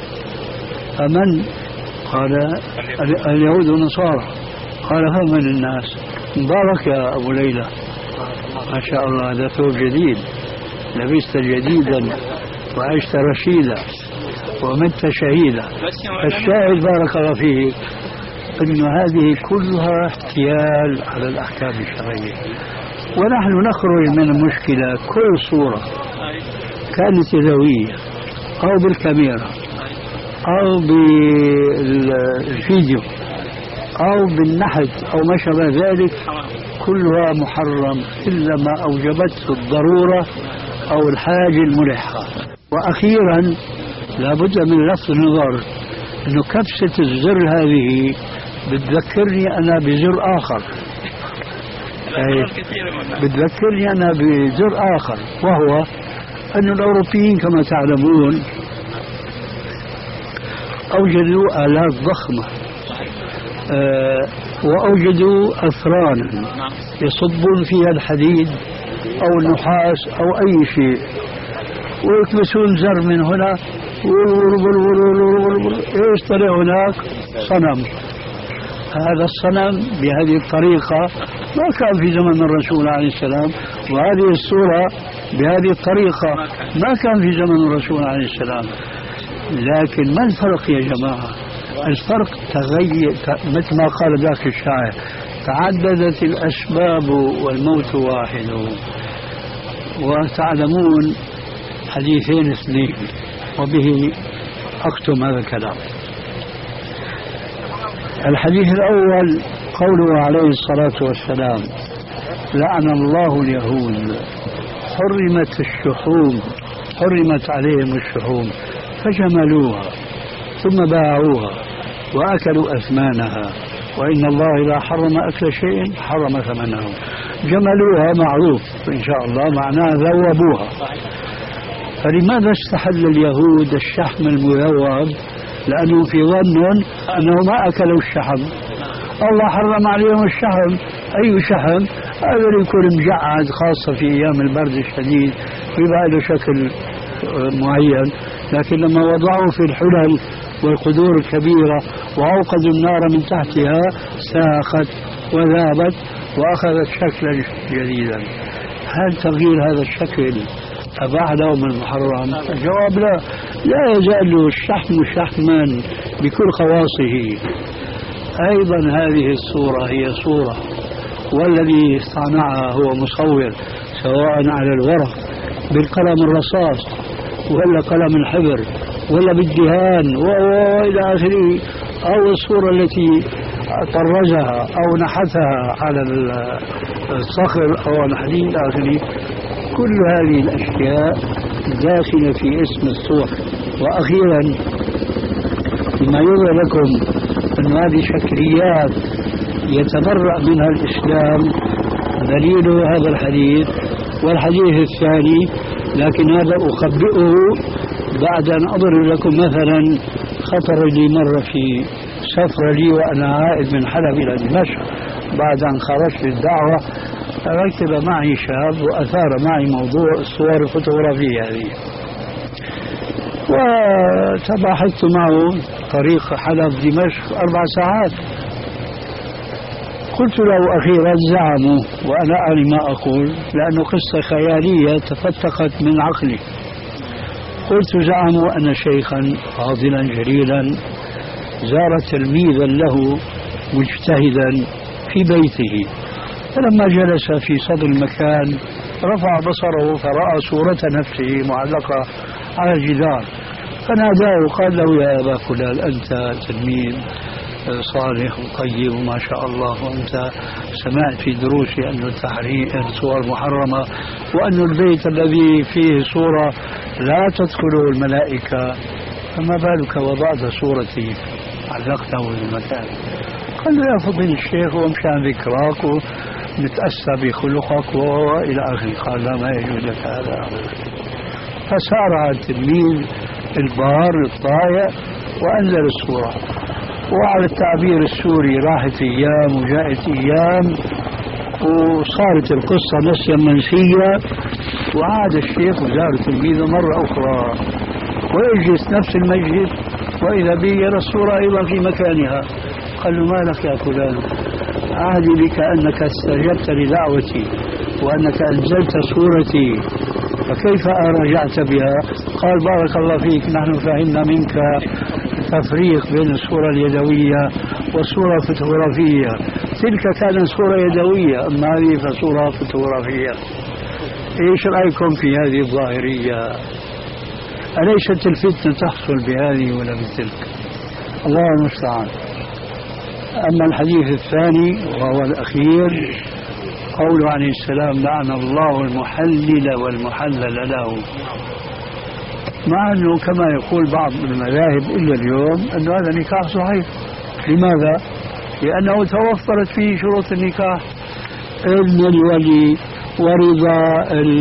أمن؟ قال اليهود والنصارى. قال فمن الناس؟ مبارك يا أبو ليلى، ما شاء الله هذا ثوب جديد، لبست جديدا وعشت رشيدا ومت شهيدا. الشاهد بارك الله فيك أن هذه كلها احتيال على الأحكام الشرعية، ونحن نخرج من المشكلة كل صورة كانت يدوية أو بالكاميرا أو بالفيديو أو بالنحت أو ما شابه ذلك، كلها محرم إلا ما أوجبته الضرورة أو الحاجة الملحة. وأخيرا لابد من لفت النظر أنه كبسة الزر هذه بتذكرني أنا بزر آخر، بتذكرني أنا بزر آخر، وهو أن الأوروبيين كما تعلمون أوجدوا آلات ضخمة، أه وأوجدوا أثرانا يصبون فيها الحديد أو النحاس أو أي شيء، ويكبسون زر من هنا يطلع هناك صنم. هذا الصنم بهذه الطريقة ما كان في زمن الرسول عليه السلام، وهذه الصورة بهذه الطريقة ما كان في زمن الرسول عليه السلام. لكن ما الفرق يا جماعة؟ الفرق تغير، مثل ما قال ذاك الشاعر: تعددت الأسباب والموت واحد. وتعلمون حديثين اثنين، وبه أختم هذا الكلام. الحديث الأول قوله عليه الصلاة والسلام: لعن الله اليهود، حرمت الشحوم، حرمت عليهم الشحوم فجملوها ثم باعوها وأكلوا أثمانها، وإن الله إذا حرم أكل شيء حرم ثمنه. جملوها معروف إن شاء الله معناها ذوبوها. فلماذا استحل اليهود الشحم المذوب؟ لأنه في ظن أنه ما أكلوا الشحم. الله حرم عليهم الشحم. أي شحم؟ هذا يكون مجعد، خاصة في أيام البرد الشديد ويبقى له شكل معين. لكن لما وضعوا في الحلل والقدور الكبيرة وأوقدوا النار من تحتها ساخت وذابت وأخذت شكلا جديدا. هل تغيير هذا الشكل أباح لهم المحرم؟ الجواب لا. لا يزال الشحم شحما بكل خواصه. أيضا هذه الصورة هي صورة، والذي صنعها هو مصور، سواء على الورق بالقلم الرصاص ولا قلم الحبر ولا بالدهان وإلى آخره، أو الصورة التي طرزها أو نحتها على الصخر أو الحديد إلى آخره. كل هذه الأشياء داخلة في اسم الصور. وأخيرا لما يظهر لكم أن هذه شكليات يتبرأ منها الإسلام دليل هذا الحديث والحديث الثاني. لكن هذا أخبئه بعد أن أضرب لكم مثلا خطر لي مرة في سفر لي وأنا عائد من حلب إلى دمشق بعد أن خرجت للدعوة. ركب معي شاب وأثار معي موضوع الصور الفوتوغرافية هذه، وتباحثت معه طريق حلب دمشق أربع ساعات. قلت له أخيرا زعموا، وأنا أعني ما أقول لأنه قصة خيالية تفتقت من عقلي. قلت زعموا أن شيخا فاضلا جليلا زار تلميذا له مجتهدا في بيته، فلما جلس في صدر المكان رفع بصره فرأى صورة نفسه معلقة على الجدار، فناداه وقال له: يا أبا فلان، أنت تلميذ صالح وطيب وما شاء الله، وأنت سمعت في دروسي أن التحريم الصور محرمة، وأن البيت الذي فيه صورة لا تدخله الملائكة، فما بالك وضعت صورتي علقته في المكان؟ قال له: يا فضيل الشيخ، ومشان ذكراك ونتأسى بخلقك وإلى آخره. قال: لا، ما يجوز لك هذا. فسارع التلميذ البار الطائع وأنزل الصورة. وعلى التعبير السوري راحت أيام وجاءت أيام وصارت القصة نسيا منسية، وعاد الشيخ وزار تلميذه مرة أخرى ويجلس نفس المجلس وإذا به يرى الصورة أيضا في مكانها. قال له: ما لك يا فلان؟ عهدي بك أنك استجبت لدعوتي وأنك أنزلت صورتي، فكيف رجعت بها؟ قال: بارك الله فيك، نحن فهمنا منك تفريق بين الصورة اليدوية والصورة الفوتوغرافية. تلك كانت صورة يدوية، أما هذه فصورة فوتوغرافية. إيش رأيكم في هذه الظاهرية؟ أليست الفتنة تحصل بهذه ولا بتلك؟ الله المستعان. أما الحديث الثاني وهو الأخير قوله عليه السلام: لعن الله المحلل والمحلل له، مع أنه كما يقول بعض المذاهب إلا اليوم أن هذا نكاح صحيح. لماذا؟ لأنه توفرت فيه شروط النكاح: إذن الولي ورضا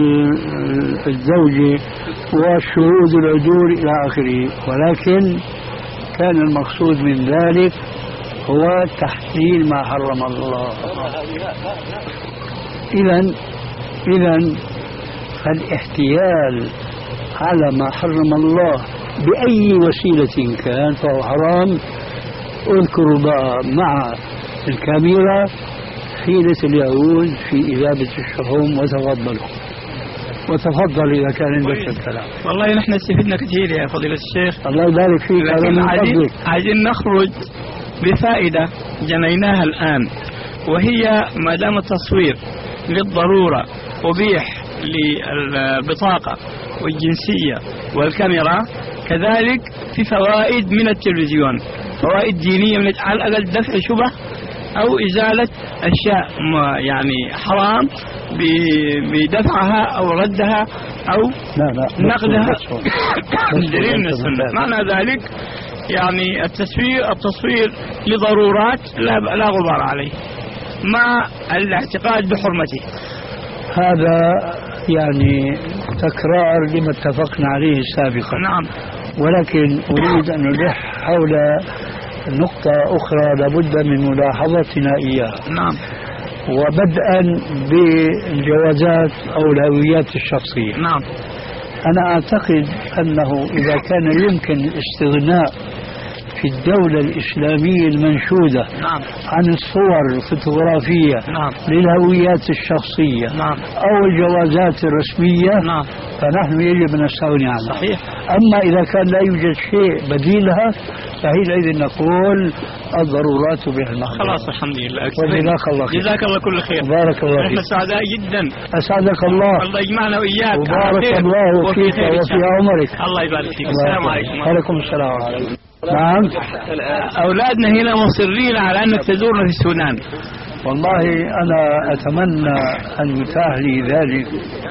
الزوجة والشهود العدول إلى آخره. ولكن كان المقصود من ذلك هو تحليل ما حرم الله. إذن إذن فالاحتيال على ما حرم الله بأي وسيلة كان فهو حرام. اذكروا بقى مع الكاميرا حيلة اليهود في إذابة الشحوم. وتفضلوا وتفضل إذا كان عندك الكلام. والله نحن استفدنا كثير يا فضيلة الشيخ، الله يبارك فيك. لكن عايزين عايزين نخرج بفائدة جنيناها الآن، وهي ما دام التصوير للضرورة أبيح للبطاقة والجنسية والكاميرا، كذلك في فوائد من التلفزيون، فوائد دينية من على الأقل دفع شبه أو إزالة أشياء يعني حرام بدفعها أو ردها أو لا لا نقدها دليل من السنة. معنى ذلك يعني التصوير التصوير لضرورات لا لا غبار عليه مع الاعتقاد بحرمته. هذا يعني تكرار لما اتفقنا عليه سابقا. نعم. ولكن أريد أن ألح حول نقطة أخرى لابد من ملاحظتنا إياها. نعم. وبدءا بالجوازات أو الهويات الشخصية. نعم. أنا أعتقد أنه إذا كان يمكن الاستغناء في الدولة الإسلامية المنشودة نعم. عن الصور الفوتوغرافية نعم. للهويات الشخصية نعم. أو الجوازات الرسمية نعم. فنحن يجب أن نستغني عنها. صحيح. أما إذا كان لا يوجد شيء بديلها فحينئذ نقول الضرورات بها المحظورات. خلاص الحمد لله. وجزاك الله خير. جزاك الله كل خير. بارك الله فيك. نحن سعداء جدا. أسعدك الله. الله يجمعنا وإياك. وبارك الله فيك وفي عمرك. الله يبارك فيك. السلام عليكم. وعليكم السلام. نعم. أولادنا هنا مصرين على أنك تزورنا في السودان. والله أنا أتمنى أن يتاح لي ذلك،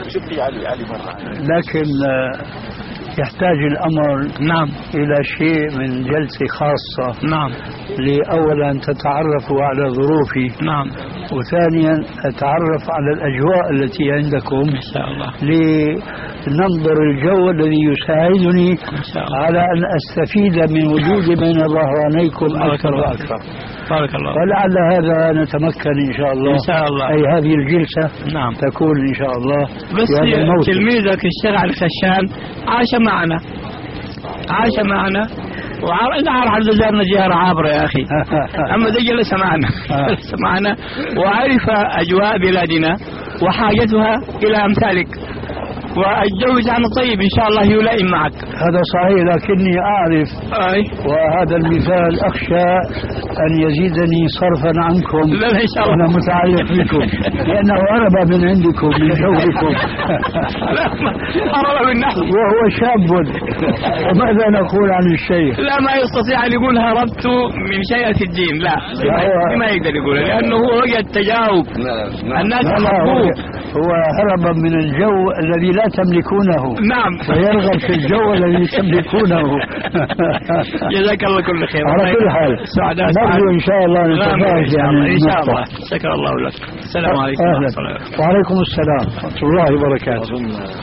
لكن يحتاج الأمر نعم إلى شيء من جلسة خاصة. نعم. لأولا تتعرفوا على ظروفي. نعم. وثانيا أتعرف على الأجواء التي عندكم إن شاء الله، لننظر الجو الذي يساعدني على أن أستفيد من وجودي بين ظهرانيكم أكثر وأكثر. بارك الله. ولعل هذا نتمكن إن شاء الله. إن شاء الله. أي هذه الجلسة نعم تكون إن شاء الله. بس تلميذك الشيخ علي خشان عاش معنا عاش معنا وعرض على زارنا زيارة عابرة يا أخي. أما ده جلس معنا جلس معنا وعرف أجواء بلادنا وحاجتها إلى أمثالك، والجو عن طيب إن شاء الله يلائم معك. هذا صحيح، لكني أعرف أي. وهذا المثال أخشى أن يزيدني صرفا عنكم. لا لا إن شاء الله. أنا متعلق بكم لأنه هرب من عندكم من جوكم. هرب من نحن وهو شاب. وماذا نقول عن الشيخ؟ لا ما يستطيع أن يقول هربت من شيء الدين. لا ما يقدر يقول لأنه هو وجد تجاوب. الناس هو, هو هرب من الجو الذي لا تملكونه. نعم. ويرغب في الجو الذي تملكونه. جزاك الله كل خير. على كل حال سعداء نرجو إن شاء الله نتفاعل يعني إن شاء الله. شكر الله لك. السلام عليكم. أهلا. وعليكم السلام ورحمة الله وبركاته.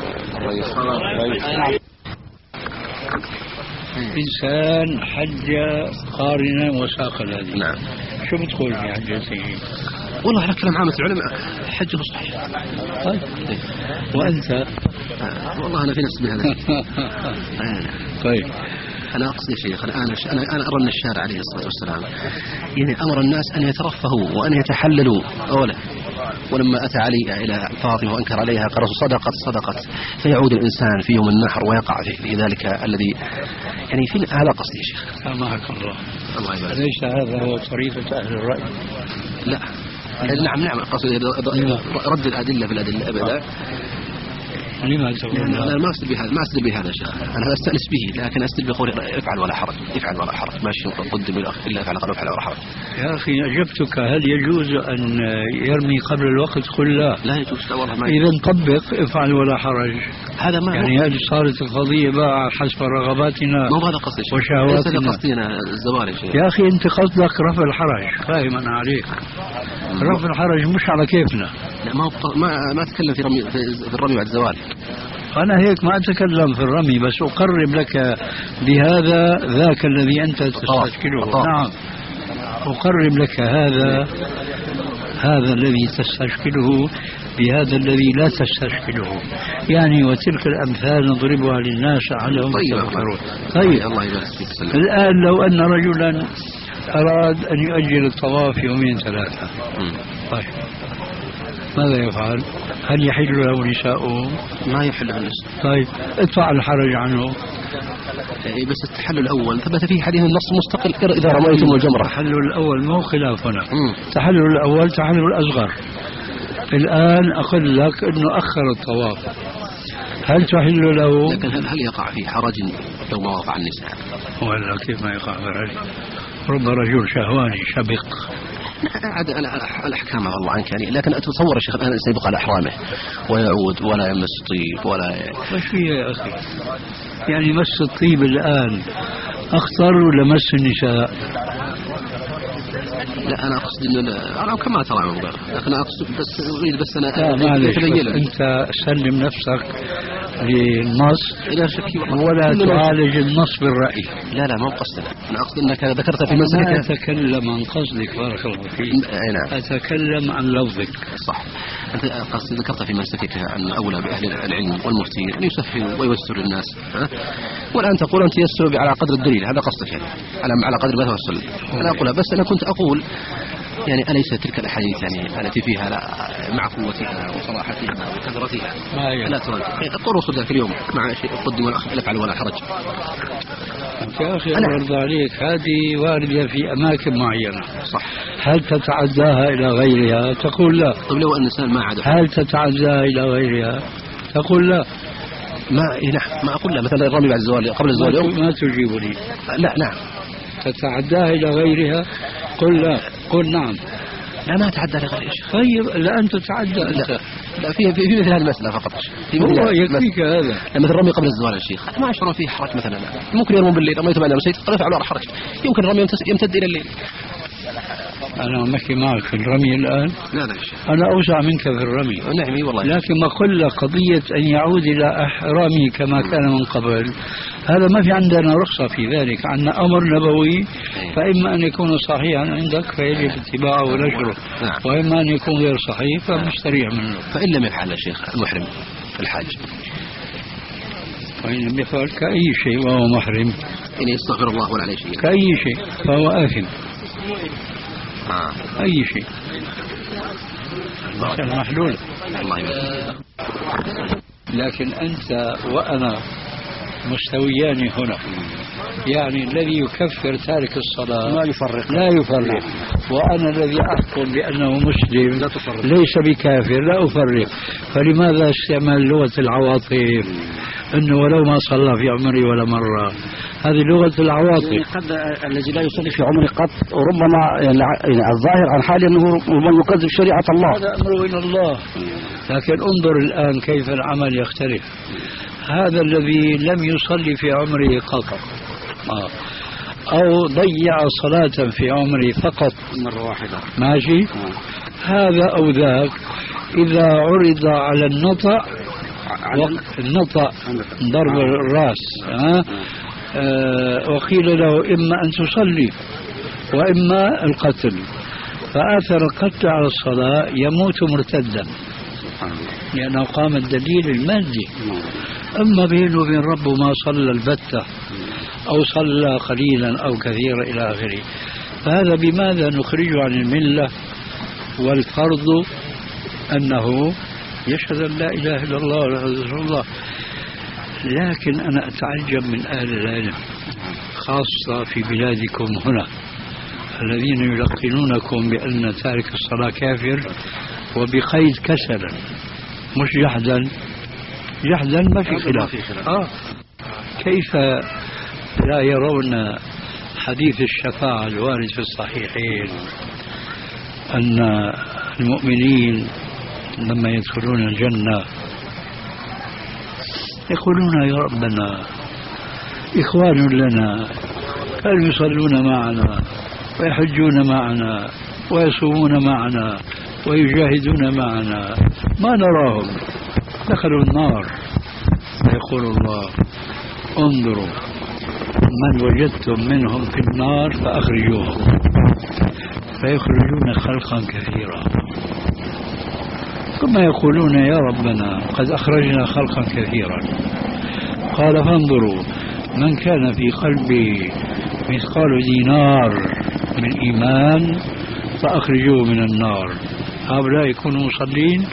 إنسان حج قارنا وساق الهدي. نعم. شو بتقول في حجته؟ والله على كلام عامة العلماء حجه صحيح. طيب. وأنت؟ آه. والله أنا في نفس بهذا. طيب. أنا أقصد يا شيخ الآن أنا أنا أرى أن الشارع عليه الصلاة والسلام يعني أمر الناس أن يترفهوا وأن يتحللوا أولا، ولما أتى علي إلى فاطمة وأنكر عليها قال صدقت صدقت، فيعود الإنسان في يوم النحر ويقع في ذلك الذي يعني في هذا قصدي يا شيخ. سامحك الله. الله يبارك. ليس هذا هو طريقة أهل الرأي. لا. نعم نعم قصدي رد الأدلة بالأدلة أبدا. لما تقول؟ أنا ما أستدل بهذا ما أستدل بهذا يا شيخ، أنا أستأنس به لكن أستدل بقول افعل ولا حرج، افعل ولا حرج، ماشي قدم إلا افعل قال افعل ولا حرج. يا أخي أجبتك هل يجوز أن يرمي قبل الوقت؟ قل لا. لا يجوز. والله ما إذا طبق افعل ولا حرج. هذا ما يعني هذه صارت القضية بقى حسب رغباتنا. ما هذا قصدي وشهواتنا. ليس قصدنا الزوال يا شيخ. يا أخي أنت قصدك رفع الحرج، فاهم أنا عليك. رفع الحرج مش على كيفنا. لا ما ما ما أتكلم في رمي في الرمي بعد الزوال. أنا هيك ما أتكلم في الرمي، بس أقرب لك بهذا ذاك الذي أنت تستشكله. نعم أقرب لك هذا هذا الذي تستشكله بهذا الذي لا تستشكله يعني، وتلك الأمثال نضربها للناس عليهم يتفكرون. طيب الله يبارك فيك. الآن لو أن رجلا أراد أن يؤجل الطواف يومين ثلاثة طيب ماذا يفعل؟ هل يحل له نساؤه؟ ما يحل له النساء. طيب ادفع الحرج عنه. إيه بس التحلل الأول ثبت فيه حديث النص مستقل إذا رميتم الجمرة. التحلل الأول مو خلافنا. التحلل الأول تحلل الأصغر. الآن أقول لك أنه أخر الطواف، هل تحل له؟ لكن هل, هل يقع في حرج لو ما وقع النساء؟ ولا كيف ما يقع في حرج؟ رب رجل شهواني شبق. عاد الأحكام الله عنك يعني، لكن أتصور الشيخ الآن سيبقى على أحرامه ويعود ولا يمس طيب ولا وش فيه يا أخي؟ يعني مس الطيب الآن أخطر ولا مس النساء؟ لا أنا أقصد إنه أنا كما ترى عمر، لكن أنا أقصد بس أريد بس أنا أتبين. أنت سلم نفسك للنص ولا تعالج النص بالرأي. لا لا ما قصدنا، أنا أقصد أنك ذكرت في مسألة. أنا أتكلم عن قصدك بارك الله فيك. نعم. أتكلم عن لفظك. صح. أنت قصد ذكرت في مسألتك أن أولى بأهل العلم والمفتين أن يسهلوا ويوسروا للناس، ها؟ والآن تقول أنت يسروا على قدر الدليل، هذا قصدك يعني على على قدر ما توصل. أنا أقولها بس أنا كنت أقول يعني أليس تلك الأحاديث يعني التي فيها لا مع قوتها وصراحتها وكثرتها لا ترد الطرق ذاك اليوم مع شيء قدم ولا أفعل ولا حرج. يا أخي أنا أرضى عليك، هذه واردة في أماكن معينة. صح. هل تتعداها إلى غيرها؟ تقول لا. طيب لو الإنسان ما عاد. هل تتعداها إلى غيرها؟ تقول لا. ما نعم ما أقول لا، مثلا الرمي بعد الزوال قبل الزوال يوم. ما تجيبني. لا نعم. تتعداها إلى غيرها؟ قل لا. قل نعم. لا ما أتعدى لغير شيء. طيب لا أنت تتعدى أنت. لا, لا في في مثل هذه المسألة فقط. هو يكفيك هذا. مثل الرمي قبل الزوال يا شيخ ما أشعر فيه حرج مثلا. ممكن يرمون بالليل رميت بعد المسيت قد يفعل ولا حرج. يمكن الرمي يمتد إلى الليل. أنا ماشي معك في الرمي الآن. لا لا أنا أوسع منك في الرمي. نعم والله. لكن ما قل قضية أن يعود إلى أحرامي كما كان من قبل، هذا ما في عندنا رخصة في ذلك، عندنا أمر نبوي، فإما أن يكون صحيحا عندك فيجب اتباعه ونشره، نعم. وإما أن يكون غير صحيح فمستريح منه. فإن لم يفعل يا شيخ المحرم الحاج، وإن لم يفعل كأي شيء وهو محرم، إن يستغفر الله ولا عليه شيء كأي شيء فهو آثم. آه. أي شيء مسألة محلولة. الله يبارك. لكن أنت وأنا مستويان هنا، يعني الذي يكفر تارك الصلاة لا يفرق لا يفرق، وأنا الذي أحكم بأنه مسلم لا تفرق. ليس بكافر لا أفرق. فلماذا استعمال لغة العواطف أنه ولو ما صلى في عمري ولا مرة؟ هذه لغة العواطف. قد الذي لا يصلي في عمره قط وربما يعني الظاهر عن حال أنه من يكذب شريعة الله، هذا أمره إلى الله. لكن انظر الآن كيف العمل يختلف. هذا الذي لم يصلي في عمره قط آه. أو ضيع صلاة في عمره فقط مرة واحدة ماشي آه. هذا أو ذاك إذا عرض على النطع النطع ضرب الرأس آه. آه. وقيل له إما أن تصلي وإما القتل، فآثر القتل على الصلاة يموت مرتدا لأنه قام الدليل المادي. أما بينه وبين ربه ما صلى البتة أو صلى قليلا أو كثيرا إلى آخره، فهذا بماذا نخرجه عن الملة؟ والفرض أنه يشهد أن لا إله إلا الله ولا رسول الله. لكن أنا أتعجب من أهل العلم خاصة في بلادكم هنا الذين يلقنونكم بأن تارك الصلاة كافر، وبقيد كسلا مش جحدا. جحدا ما في خلاف. آه. كيف لا يرون حديث الشفاعة الوارد في الصحيحين أن المؤمنين لما يدخلون الجنة يقولون يا ربنا إخوان لنا كانوا يصلون معنا ويحجون معنا ويصومون معنا ويجاهدون معنا ما نراهم دخلوا النار. فيقول الله انظروا من وجدتم منهم في النار فأخرجوهم، فيخرجون خلقا كثيرا ثم يقولون يا ربنا قد أخرجنا خلقا كثيرا. قال فانظروا من كان في قلبي مثقال دينار من إيمان فأخرجوه من النار. هؤلاء يكونوا مصلين؟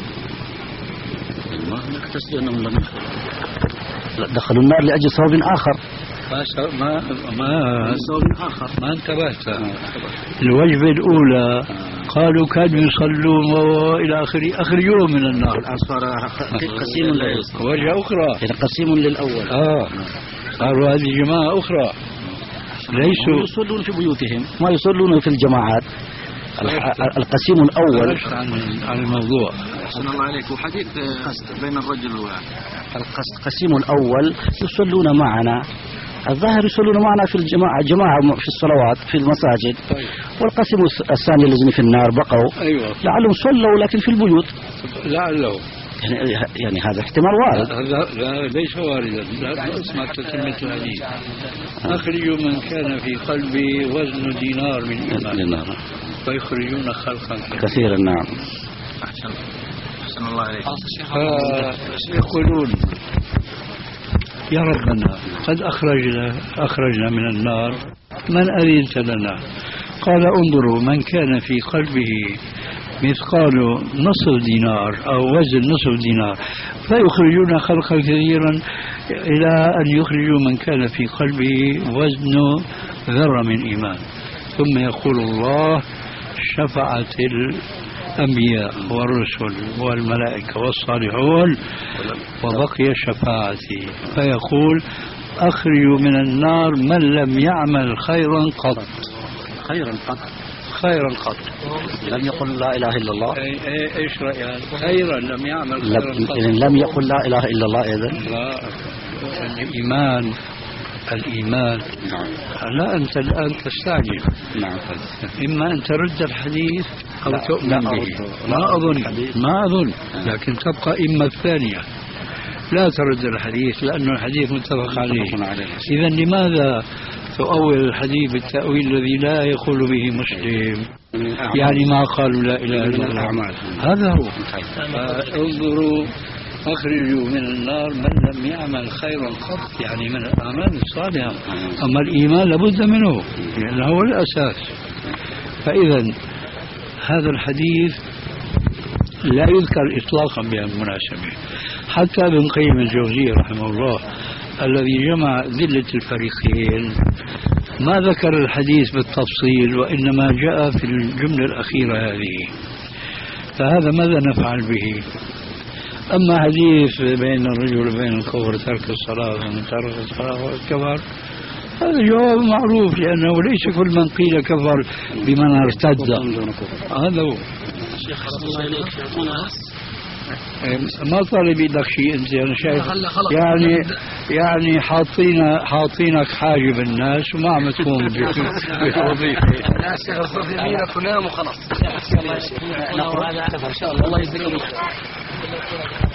ما هناك تسلية أنهم لم يدخلوا دخلوا النار لأجل سبب آخر. ما ما سبب آخر ما انتبهت. الوجبة الأولى قالوا كانوا يصلون وإلى آخره أخرجوهم من النار. صار قسيم للأول. وجهة أخرى قسيم للأول. آه قالوا هذه جماعة أخرى ليسوا يصلون في بيوتهم ما يصلون في الجماعات. القسيم الأول عن عن الموضوع. أحسن الله عليك. وحديث بين الرجل القسيم الأول يصلون معنا الظاهر يصلون معنا في الجماعة جماعة في الصلوات في المساجد. طيب. والقسم الثاني الذين في النار بقوا أيوة. لعلهم صلوا لكن في البيوت. لعله يعني, يعني هذا احتمال وارد. هذا لا ليس واردا. لا اسمع تتمة الحديث. أخرجوا من كان في قلبي وزن دينار من إيمان ويخرجون خلقا كثيرا. نعم. أحسن أحسن الله عليك. يقولون يا ربنا قد أخرجنا أخرجنا من النار من أذنت لنا. قال انظروا من كان في قلبه مثقال نصف دينار أو وزن نصف دينار فيخرجون خلقا كثيرا إلى أن يخرجوا من كان في قلبه وزن ذرة من إيمان. ثم يقول الله شفعت الأنبياء والرسل والملائكة والصالحون وبقي شفاعتي. فيقول أخرجوا من النار من لم يعمل خيرا قط. خيرا قط خيرا قط لم يقل لا إله إلا الله. ايش رأيك؟ خيرا لم يعمل خيرا قط. لم يقل لا إله إلا الله إذن. لا الإيمان الإيمان. نعم. لا أنت الآن تستعجل. نعم. إما أن ترد الحديث أو لا تؤمن لا به. أرد. ما أظن ما أظن لكن تبقى إما الثانية لا ترد الحديث لأنه الحديث متفق عليه. إذا لماذا تؤول الحديث بالتأويل الذي لا يقول به مسلم؟ يعني ما قالوا لا إله إلا الله. هذا هو. انظروا أخرجوا من النار من لم يعمل خيرا قط يعني من الأعمال الصالحة. أما الإيمان لابد منه لأنه هو الأساس. فإذا هذا الحديث لا يذكر إطلاقا بهالمناسبة. حتى ابن قيم الجوزية رحمه الله الذي جمع ذلة الفريقين ما ذكر الحديث بالتفصيل وإنما جاء في الجملة الأخيرة هذه. فهذا ماذا نفعل به؟ أما حديث بين الرجل وبين الكفر ترك الصلاة ومن ترك الصلاة والكفر هذا جواب معروف لأنه ليس كل من قيل كفر بمن ارتد. هذا هو. ما طالب لك شيء أنت أنا شايف يعني يعني حاطين حاطينك حاجب الناس وما عم تقوم بالوظيفة. الناس يمينك ونام وخلاص. الله يجزيكم.